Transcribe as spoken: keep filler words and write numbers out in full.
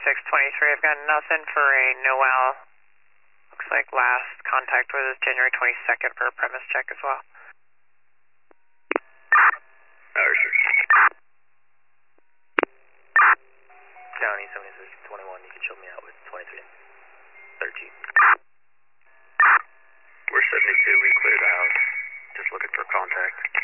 seventy-six twenty-three, I've got nothing for a Noel. Looks like last contact was January twenty-second for a premise check as well. County seventy-six twenty-one, you can show me out with twenty-three thirteen. We're seventy-two, we cleared the house. Just looking for contact.